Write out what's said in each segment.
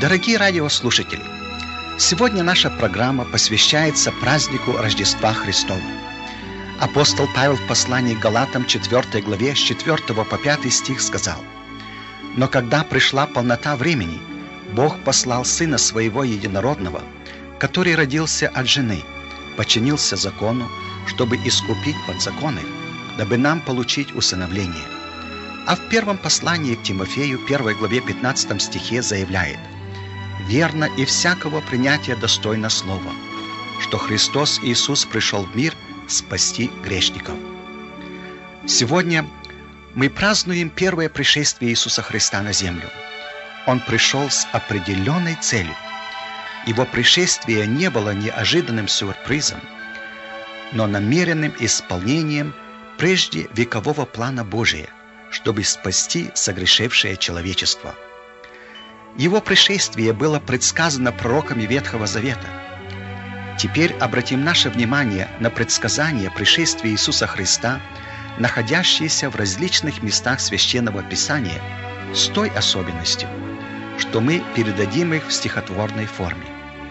Дорогие радиослушатели, сегодня наша программа посвящается празднику Рождества Христова. Апостол Павел в послании к Галатам 4 главе с 4 по 5 стих сказал: «Но когда пришла полнота времени, Бог послал Сына Своего Единородного, который родился от жены, подчинился закону, чтобы искупить подзаконных, дабы нам получить усыновление». А в первом послании к Тимофею, 1 главе 15 стихе заявляет: «Верно и всякого принятия достойно слова, что Христос Иисус пришел в мир спасти грешников». Сегодня мы празднуем первое пришествие Иисуса Христа на землю. Он пришел с определенной целью. Его пришествие не было неожиданным сюрпризом, но намеренным исполнением прежде векового плана Божия, чтобы спасти согрешившее человечество. Его пришествие было предсказано пророками Ветхого Завета. Теперь обратим наше внимание на предсказания пришествия Иисуса Христа, находящиеся в различных местах Священного Писания, с той особенностью, что мы передадим их в стихотворной форме.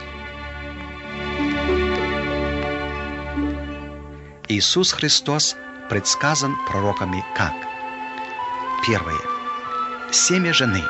Иисус Христос предсказан пророками как: первое. Семя жены.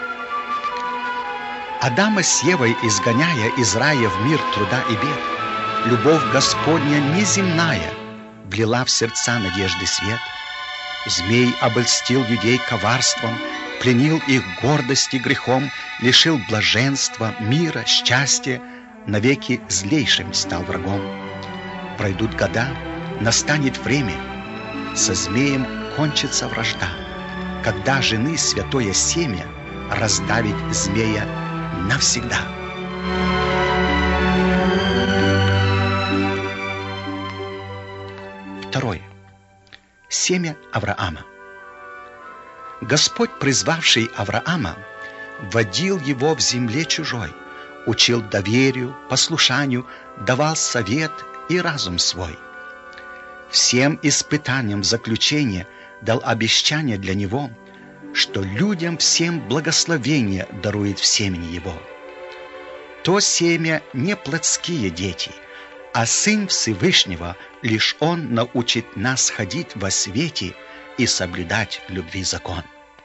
Адама с Евой, изгоняя из рая в мир труда и бед, любовь Господня неземная влила в сердца надежды свет. Змей обольстил людей коварством, пленил их гордости грехом, лишил блаженства, мира, счастья, навеки злейшим стал врагом. Пройдут года, настанет время, со змеем кончится вражда, когда жены святое семя раздавит змея навсегда. Второе. Семя Авраама. Господь, призвавший Авраама, водил его в земле чужой, учил доверию, послушанию, давал совет и разум свой. Всем испытаниям в заключение дал обещание для него, что людям всем благословение дарует в семени его. То семя не плотские дети, а Сын Всевышнего, лишь Он научит нас ходить во свете и соблюдать любви закон.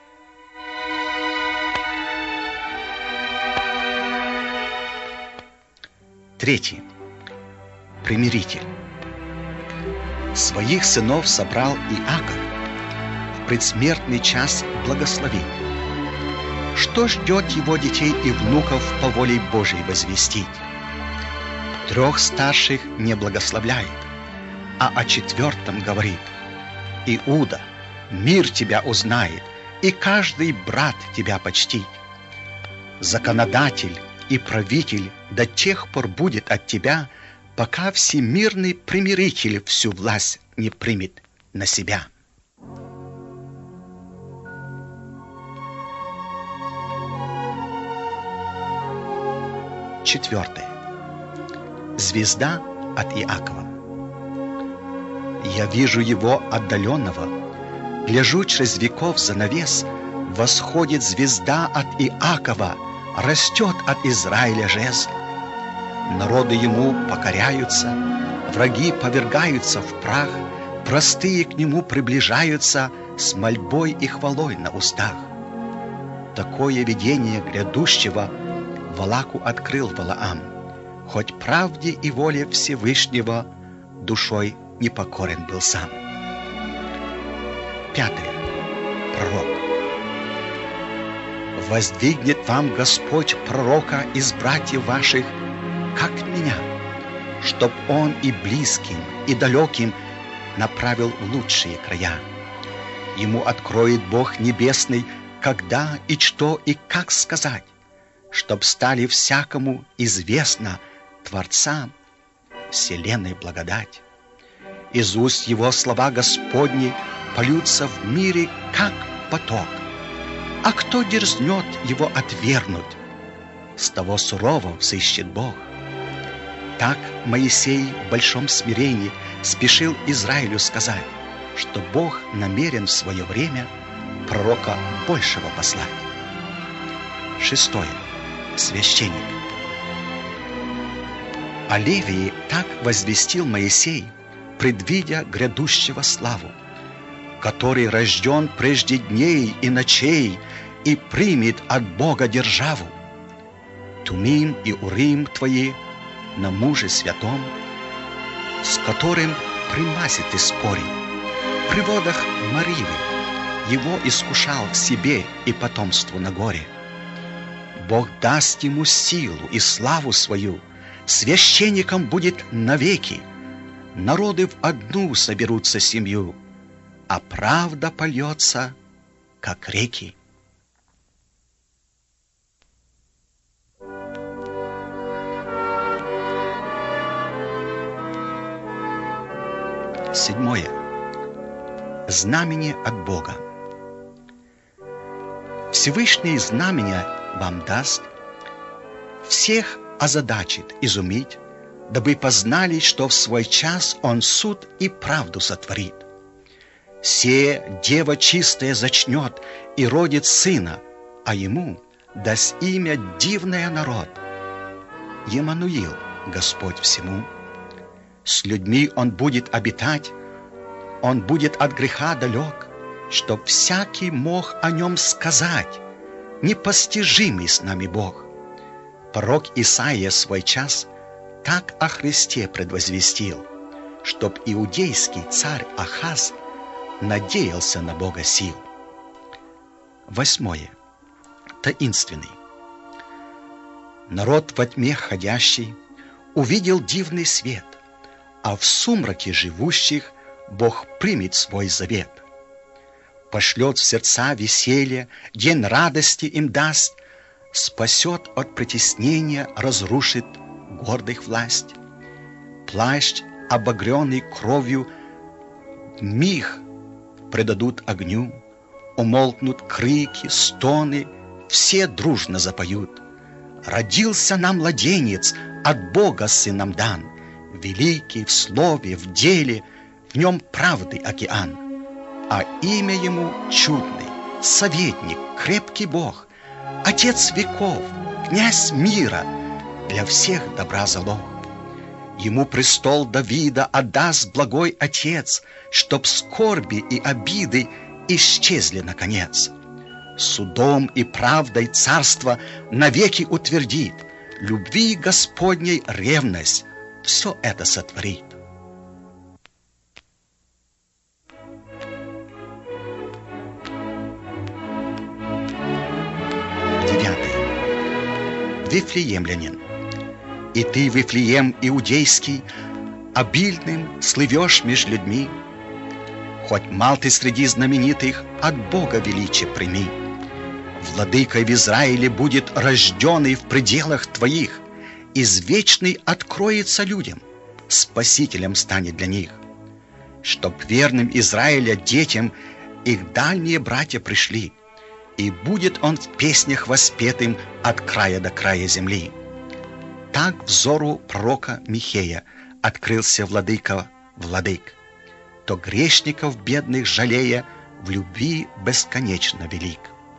Третье. Примиритель. Своих сынов собрал Иаков, в предсмертный час благословил. Что ждет его детей и внуков по воле Божией возвестить? 3 старших не благословляет, а о 4 говорит: «Иуда, мир тебя узнает, и каждый брат тебя почтит. Законодатель и правитель до тех пор будет от тебя, пока всемирный примиритель всю власть не примет на себя». Четвертое. Звезда от Иакова. Я вижу его отдаленного, гляжу через веков занавес, восходит звезда от Иакова, растет от Израиля жезл. Народы ему покоряются, враги повергаются в прах, простые к нему приближаются с мольбой и хвалой на устах. Такое видение грядущего Валаку открыл Валаам, хоть правде и воле Всевышнего душой непокорен был сам. Пятое. Пророк. Воздвигнет вам Господь пророка из братьев ваших, как меня, чтоб он и близким, и далеким направил в лучшие края. Ему откроет Бог Небесный, когда и что и как сказать, чтоб стали всякому известно Творца вселенной благодать. Из уст его слова Господни польются в мире, как поток. А кто дерзнет его отвергнуть, с того сурово взыщет Бог. Так Моисей в большом смирении спешил Израилю сказать, что Бог намерен в свое время пророка большего послать. Шестое. священник. О Левии так возвестил Моисей, предвидя грядущего славу, который рожден прежде дней и ночей и примет от Бога державу. Тумим и Урим твои на муже святом, с которым примасе ты спорил. При водах Маривы его искушал в себе и потомству на горе. Бог даст ему силу и славу свою, священником будет навеки. Народы в одну соберутся семью, а правда польется, как реки. Седьмое. Знамение от Бога. Всевышний знамения вам даст, всех озадачит, изумить, дабы познали, что в свой час Он суд и правду сотворит. Се дева чистая зачнет и родит сына, а ему даст имя дивное народ. Емануил, Господь всему. С людьми Он будет обитать, Он будет от греха далек, чтоб всякий мог о Нем сказать, непостижимый с нами Бог. Пророк Исаия свой час так о Христе предвозвестил, чтоб иудейский царь Ахаз надеялся на Бога сил. Восьмое. Таинственный. Народ во тьме ходящий увидел дивный свет, а в сумраке живущих Бог примет свой завет. Пошлет в сердца веселье, день радости им даст, спасет от притеснения, разрушит гордых власть. Плащ, обогренный кровью, миг предадут огню, умолкнут крики, стоны, все дружно запоют. Родился нам младенец, от Бога сыном дан, великий в слове, в деле, в нем правды океан. А имя ему чудный, советник, крепкий Бог, Отец веков, князь мира, для всех добра залог. Ему престол Давида отдаст благой Отец, чтоб скорби и обиды исчезли наконец. Судом и правдой царство навеки утвердит, любви Господней ревность все это сотворит. Вифлеемлянин. И ты, Вифлеем иудейский, обильным слывешь меж людьми. Хоть мал ты среди знаменитых, от Бога величие прими. Владыкой в Израиле будет рожденный в пределах твоих, извечный откроется людям, спасителем станет для них. Чтоб верным Израиля детям их дальние братья пришли, и будет он в песнях воспетым от края до края земли. Так взору пророка Михея открылся владыка владык, то грешников бедных жалея в любви бесконечно велик.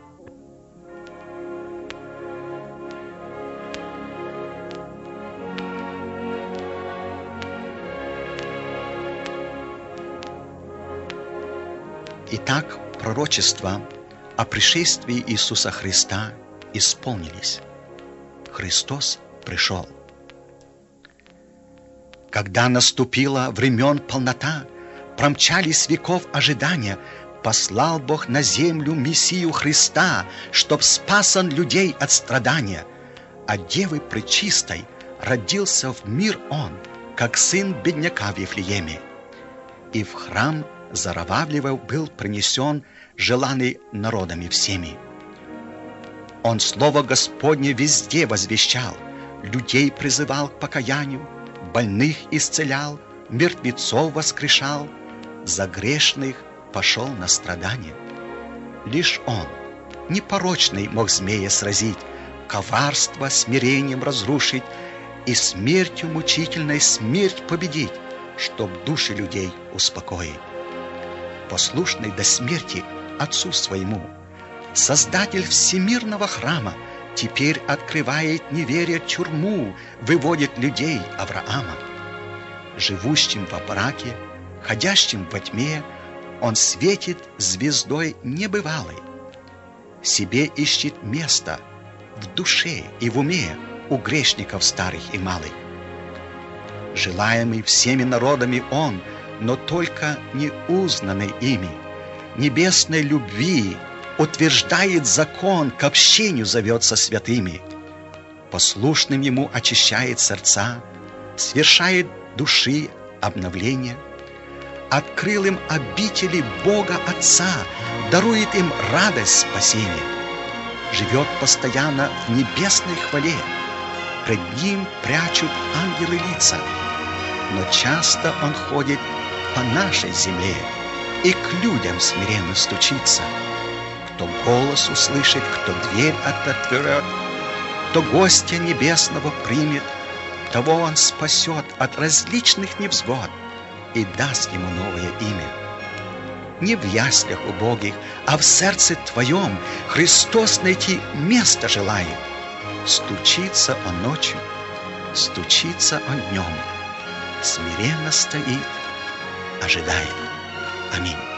Итак, пророчества о пришествии Иисуса Христа исполнились. Христос пришел. Когда наступила времен полнота, промчались веков ожидания, послал Бог на землю Мессию Христа, чтоб спас он людей от страдания. От Девы Пречистой родился в мир Он, как сын бедняка в Вифлееме. И в храм Зарававлева был принесен, желанный народами всеми. Он слово Господне везде возвещал, людей призывал к покаянию, больных исцелял, мертвецов воскрешал, за грешных пошел на страдания. Лишь Он, непорочный, мог змея сразить, коварство смирением разрушить и смертью мучительной смерть победить, чтоб души людей успокоить. Послушный до смерти Отцу своему, Создатель всемирного храма, теперь открывает неверие тюрьму, выводит людей Авраама. Живущим во мраке, ходящим во тьме, он светит звездой небывалой. Себе ищет место в душе и в уме у грешников старых и малых. Желаемый всеми народами он, но только не узнанный ими. Небесной любви утверждает закон, к общению зовет со святыми. Послушным ему очищает сердца, свершает души обновление. Открыл им обители Бога Отца, дарует им радость спасения. Живет постоянно в небесной хвале, пред ним прячут ангелы лица. Но часто он ходит по нашей земле и к людям смиренно стучится. Кто голос услышит, кто дверь отворет, кто гостя небесного примет, того он спасет от различных невзгод и даст ему новое имя. Не в яслях убогих, а в сердце твоем Христос найти место желает. Стучится он ночью, стучится он днем, смиренно стоит, ожидает. Аминь.